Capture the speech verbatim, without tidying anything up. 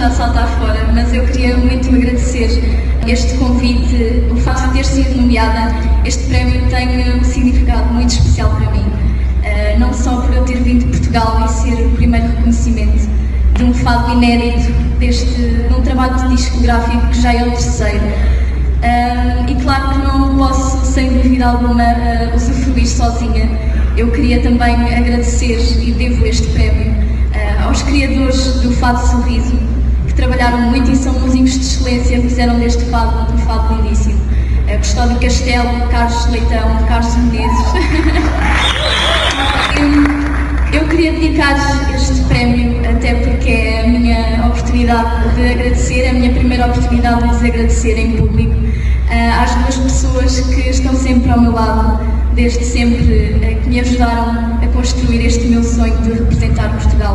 já saltar fora, mas eu queria muito agradecer este convite, o facto de ter sido nomeada. Este prémio tem um significado muito especial para mim, uh, não só por eu ter vindo de Portugal e ser o primeiro reconhecimento de um fado inédito deste, de um trabalho discográfico que já é o terceiro. Uh, e claro que não posso, sem dúvida alguma, uh, usufruir sozinha. Eu queria também agradecer, e devo este prémio, uh, aos criadores do Fado Sorriso, que trabalharam muito e são músicos de excelência, que fizeram deste fado um fado lindíssimo. Uh, Custódio Castelo, Carlos Leitão, Carlos Menezes. eu, eu queria dedicar este prémio, até porque é a minha oportunidade de agradecer, é a minha primeira oportunidade de desagradecer em público uh, às duas pessoas que estão sempre ao meu lado, desde sempre, uh, que me ajudaram a construir este meu sonho de representar Portugal.